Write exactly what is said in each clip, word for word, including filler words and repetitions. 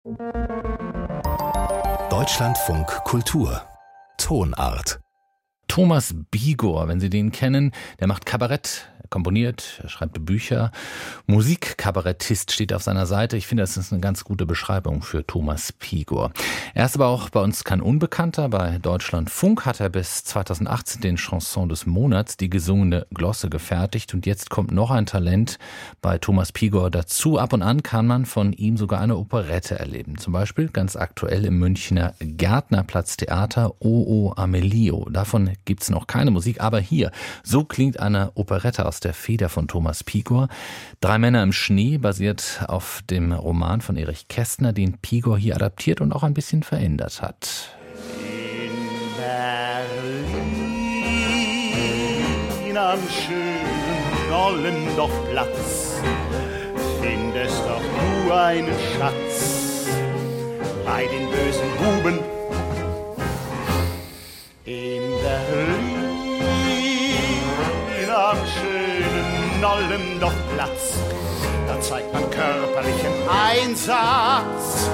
Deutschlandfunk Kultur Tonart. Thomas Bigor, wenn Sie den kennen, der macht Kabarett, er komponiert, er schreibt Bücher. Musikkabarettist steht auf seiner Seite. Ich finde, das ist eine ganz gute Beschreibung für Thomas Bigor. Er ist aber auch bei uns kein Unbekannter. Bei Deutschlandfunk hat er bis zweitausendachtzehn den Chanson des Monats, die gesungene Glosse, gefertigt. Und jetzt kommt noch ein Talent bei Thomas Bigor dazu. Ab und an kann man von ihm sogar eine Operette erleben. Zum Beispiel ganz aktuell im Münchner Gärtnerplatz-Theater O O Amelio. Davon gibt es noch keine Musik, aber hier, so klingt eine Operette aus der Feder von Thomas Bigor. Drei Männer im Schnee basiert auf dem Roman von Erich Kästner, den Bigor hier adaptiert und auch ein bisschen verändert hat. In Berlin am schönen Nollendorfplatz findest doch du einen Schatz bei den bösen Buben. In Berlin am schönen Nollendorfplatz, da zeigt man körperlichen Einsatz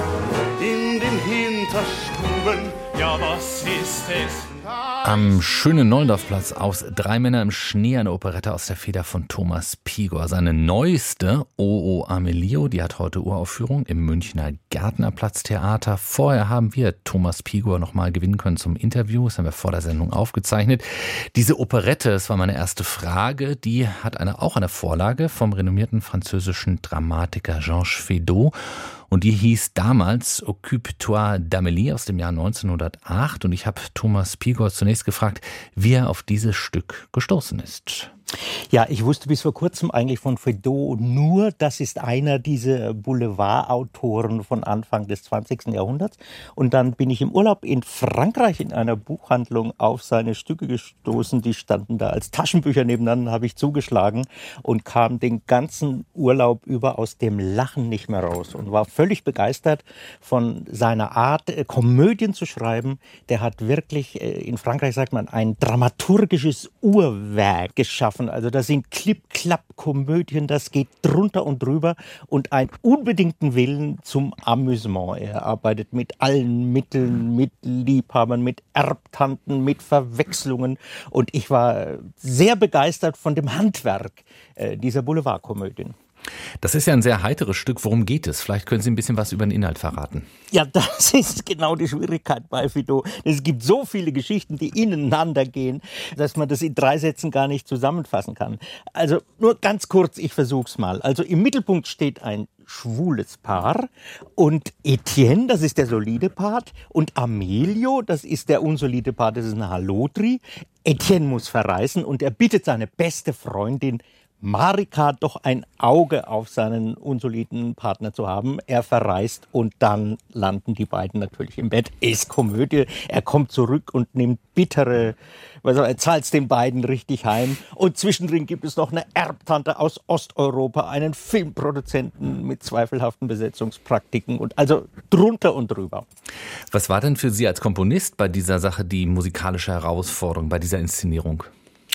in den Hinterstuben. Ja, was ist es? Am schönen Nollendorfplatz aus Drei Männer im Schnee, eine Operette aus der Feder von Thomas Bigor. Seine neueste, O O Amelio, die hat heute Uraufführung im Münchner Gärtnerplatz-Theater. Vorher haben wir Thomas Bigor noch mal gewinnen können zum Interview. Das haben wir vor der Sendung aufgezeichnet. Diese Operette, das war meine erste Frage, die hat eine, auch eine Vorlage vom renommierten französischen Dramatiker Georges Feydeau. Und die hieß damals Occupe-toi d'Amélie aus dem Jahr neunzehnhundertacht. Und ich habe Thomas Bigor zunächst gefragt, wie er auf dieses Stück gestoßen ist. Ja, ich wusste bis vor kurzem eigentlich von Feydeau nur, das ist einer dieser Boulevardautoren von Anfang des zwanzigsten Jahrhunderts. Und dann bin ich im Urlaub in Frankreich in einer Buchhandlung auf seine Stücke gestoßen. Die standen da als Taschenbücher nebeneinander, habe ich zugeschlagen und kam den ganzen Urlaub über aus dem Lachen nicht mehr raus und war völlig begeistert von seiner Art, Komödien zu schreiben. Der hat wirklich, in Frankreich sagt man, ein dramaturgisches Uhrwerk geschaffen. Also das sind Clip-Clap-Komödien, das geht drunter und drüber und einen unbedingten Willen zum Amüsement. Er arbeitet mit allen Mitteln, mit Liebhabern, mit Erbtanten, mit Verwechslungen und ich war sehr begeistert von dem Handwerk äh, dieser Boulevardkomödien. Das ist ja ein sehr heiteres Stück. Worum geht es? Vielleicht können Sie ein bisschen was über den Inhalt verraten. Ja, das ist genau die Schwierigkeit bei Feydeau. Es gibt so viele Geschichten, die ineinander gehen, dass man das in drei Sätzen gar nicht zusammenfassen kann. Also nur ganz kurz, ich versuch's mal. Also im Mittelpunkt steht ein schwules Paar und Etienne, das ist der solide Part, und Amelio, das ist der unsolide Part, das ist ein Hallodri. Etienne muss verreisen und er bittet seine beste Freundin Marika doch ein Auge auf seinen unsoliden Partner zu haben. Er verreist und dann landen die beiden natürlich im Bett. Ist Komödie. Er kommt zurück und nimmt bittere, also er zahlt es den beiden richtig heim. Und zwischendrin gibt es noch eine Erbtante aus Osteuropa, einen Filmproduzenten mit zweifelhaften Besetzungspraktiken und also drunter und drüber. Was war denn für Sie als Komponist bei dieser Sache die musikalische Herausforderung, bei dieser Inszenierung?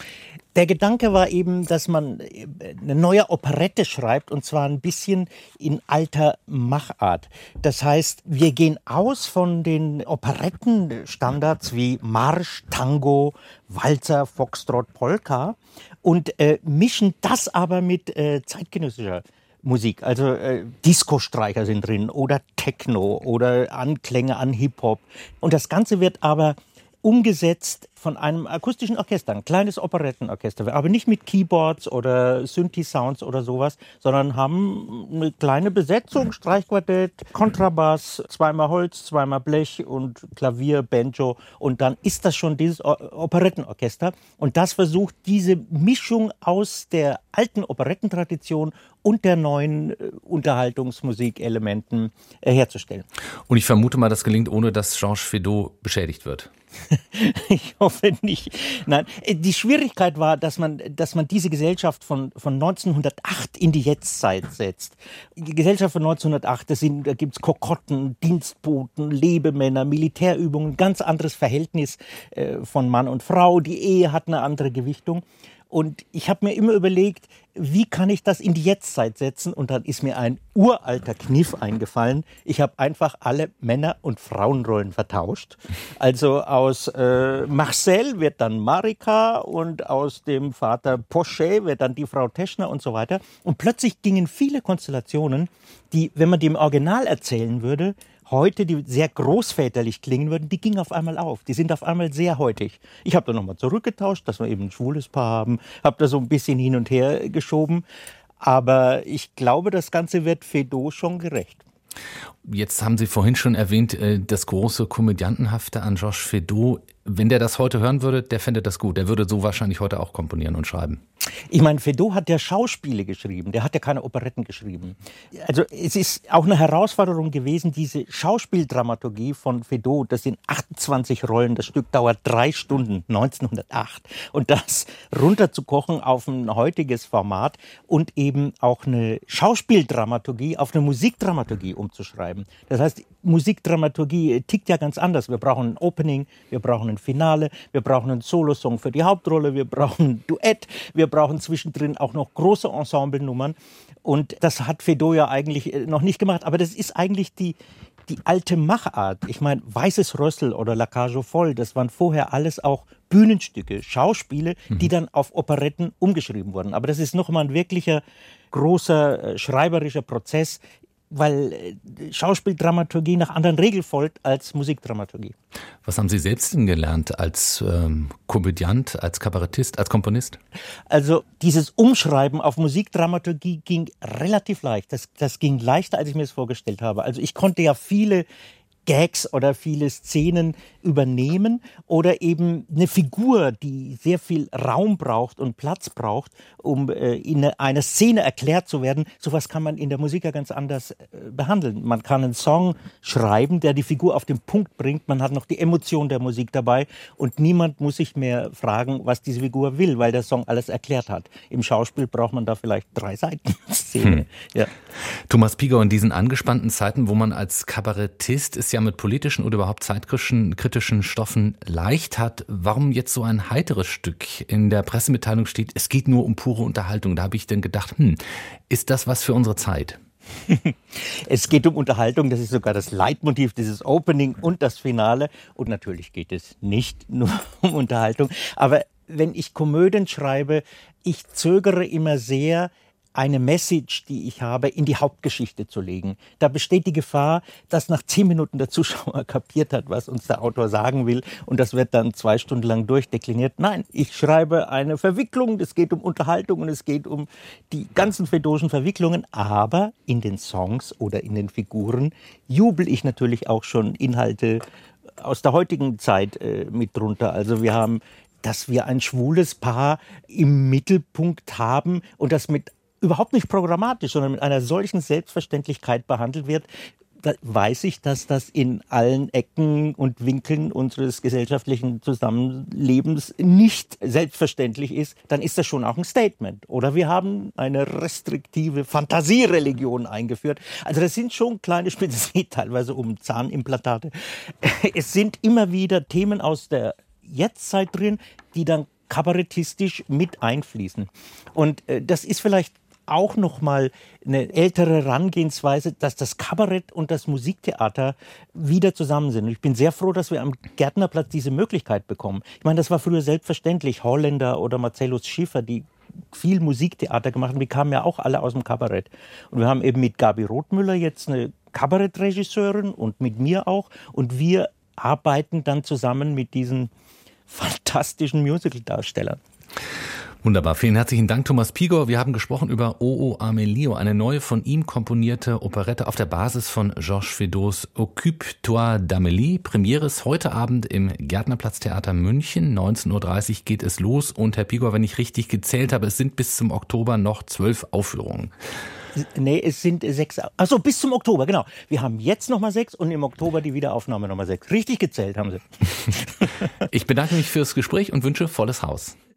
Der Gedanke war eben, dass man eine neue Operette schreibt und zwar ein bisschen in alter Machart. Das heißt, wir gehen aus von den Operettenstandards wie Marsch, Tango, Walzer, Foxtrot, Polka und äh, mischen das aber mit äh, zeitgenössischer Musik. Also äh, Disco-Streicher sind drin oder Techno oder Anklänge an Hip-Hop. Und das Ganze wird aber umgesetzt von einem akustischen Orchester, ein kleines Operettenorchester, aber nicht mit Keyboards oder Synthi-Sounds oder sowas, sondern haben eine kleine Besetzung, Streichquartett, Kontrabass, zweimal Holz, zweimal Blech und Klavier, Banjo und dann ist das schon dieses Operettenorchester und das versucht diese Mischung aus der alten Operettentradition und der neuen Unterhaltungsmusikelementen herzustellen. Und ich vermute mal, das gelingt, ohne dass Georges Feydeau beschädigt wird. Ich hoffe nicht. Nein, die Schwierigkeit war, dass man, dass man diese Gesellschaft von, von neunzehnhundertacht in die Jetztzeit setzt. Die Gesellschaft von neunzehnhundertacht, das sind, da gibt's Kokotten, Dienstboten, Lebemänner, Militärübungen, ganz anderes Verhältnis äh, von Mann und Frau. Die Ehe hat eine andere Gewichtung. Und ich habe mir immer überlegt, wie kann ich das in die Jetztzeit setzen? Und dann ist mir ein uralter Kniff eingefallen. Ich habe einfach alle Männer- und Frauenrollen vertauscht. Also aus äh, Marcel wird dann Marika und aus dem Vater Pochet wird dann die Frau Teschner und so weiter. Und plötzlich gingen viele Konstellationen, die, wenn man die im Original erzählen würde, heute, die sehr großväterlich klingen würden, die gingen auf einmal auf. Die sind auf einmal sehr heutig. Ich habe da nochmal zurückgetauscht, dass wir eben ein schwules Paar haben, habe da so ein bisschen hin und her geschoben. Aber ich glaube, das Ganze wird Feydeau schon gerecht. Jetzt haben Sie vorhin schon erwähnt, das große Komödiantenhafte an Georges Feydeau. Wenn der das heute hören würde, der fände das gut. Der würde so wahrscheinlich heute auch komponieren und schreiben. Ich meine, Feydeau hat ja Schauspiele geschrieben, der hat ja keine Operetten geschrieben. Also es ist auch eine Herausforderung gewesen, diese Schauspieldramaturgie von Feydeau, das sind achtundzwanzig Rollen, das Stück dauert drei Stunden, neunzehnhundertacht. Und das runterzukochen auf ein heutiges Format und eben auch eine Schauspieldramaturgie auf eine Musikdramaturgie umzuschreiben. Das heißt, Musikdramaturgie tickt ja ganz anders. Wir brauchen ein Opening, wir brauchen ein Finale, wir brauchen einen Solosong für die Hauptrolle, wir brauchen ein Duett, wir brauchen zwischendrin auch noch große Ensemblenummern. Und das hat Feydeau ja eigentlich noch nicht gemacht. Aber das ist eigentlich die, die alte Machart. Ich meine, Weißes Rössel oder La Cage aux Folles, das waren vorher alles auch Bühnenstücke, Schauspiele, die dann auf Operetten umgeschrieben wurden. Aber das ist nochmal ein wirklicher, großer, schreiberischer Prozess, weil Schauspieldramaturgie nach anderen Regeln folgt als Musikdramaturgie. Was haben Sie selbst denn gelernt als ähm, Komödiant, als Kabarettist, als Komponist? Also dieses Umschreiben auf Musikdramaturgie ging relativ leicht. Das, das ging leichter, als ich mir das vorgestellt habe. Also ich konnte ja viele Gags oder viele Szenen übernehmen oder eben eine Figur, die sehr viel Raum braucht und Platz braucht, um äh, in einer Szene erklärt zu werden. Sowas kann man in der Musik ja ganz anders äh, behandeln. Man kann einen Song schreiben, der die Figur auf den Punkt bringt. Man hat noch die Emotion der Musik dabei und niemand muss sich mehr fragen, was diese Figur will, weil der Song alles erklärt hat. Im Schauspiel braucht man da vielleicht drei Seiten Szene. Hm. Ja. Thomas Pigor, in diesen angespannten Zeiten, wo man als Kabarettist ist ja mit politischen oder überhaupt zeitkritischen kritischen Stoffen leicht hat, warum jetzt so ein heiteres Stück? In der Pressemitteilung steht, es geht nur um pure Unterhaltung. Da habe ich dann gedacht, hm, ist das was für unsere Zeit? Es geht um Unterhaltung, das ist sogar das Leitmotiv dieses Opening und das Finale. Und natürlich geht es nicht nur um Unterhaltung. Aber wenn ich Komödien schreibe, ich zögere immer sehr, eine Message, die ich habe, in die Hauptgeschichte zu legen. Da besteht die Gefahr, dass nach zehn Minuten der Zuschauer kapiert hat, was uns der Autor sagen will, und das wird dann zwei Stunden lang durchdekliniert. Nein, ich schreibe eine Verwicklung, es geht um Unterhaltung und es geht um die ganzen Feydeau'schen Verwicklungen, aber in den Songs oder in den Figuren jubel ich natürlich auch schon Inhalte aus der heutigen Zeit äh, mit drunter. Also wir haben, dass wir ein schwules Paar im Mittelpunkt haben und das mit überhaupt nicht programmatisch, sondern mit einer solchen Selbstverständlichkeit behandelt wird, da weiß ich, dass das in allen Ecken und Winkeln unseres gesellschaftlichen Zusammenlebens nicht selbstverständlich ist, dann ist das schon auch ein Statement. Oder wir haben eine restriktive Fantasiereligion eingeführt. Also das sind schon kleine Spitzen, es geht teilweise um Zahnimplantate. Es sind immer wieder Themen aus der Jetztzeit drin, die dann kabarettistisch mit einfließen. Und äh, das ist vielleicht auch nochmal eine ältere Herangehensweise, dass das Kabarett und das Musiktheater wieder zusammen sind. Und ich bin sehr froh, dass wir am Gärtnerplatz diese Möglichkeit bekommen. Ich meine, das war früher selbstverständlich. Holländer oder Marcellus Schiffer, die viel Musiktheater gemacht haben, die kamen ja auch alle aus dem Kabarett. Und wir haben eben mit Gabi Rothmüller jetzt eine Kabarettregisseurin und mit mir auch. Und wir arbeiten dann zusammen mit diesen fantastischen Musical-Darstellern. Wunderbar, vielen herzlichen Dank, Thomas Pigor. Wir haben gesprochen über O O Amelio, eine neue von ihm komponierte Operette auf der Basis von Georges Feydeaus Occupe-toi d'Amélie. Premiere ist heute Abend im Gärtnerplatztheater München. neunzehn Uhr dreißig geht es los. Und Herr Pigor, wenn ich richtig gezählt habe, es sind bis zum Oktober noch zwölf Aufführungen. Nee, es sind sechs. Achso, bis zum Oktober, genau. Wir haben jetzt nochmal sechs und im Oktober die Wiederaufnahme nochmal sechs. Richtig gezählt haben Sie. Ich bedanke mich fürs Gespräch und wünsche volles Haus.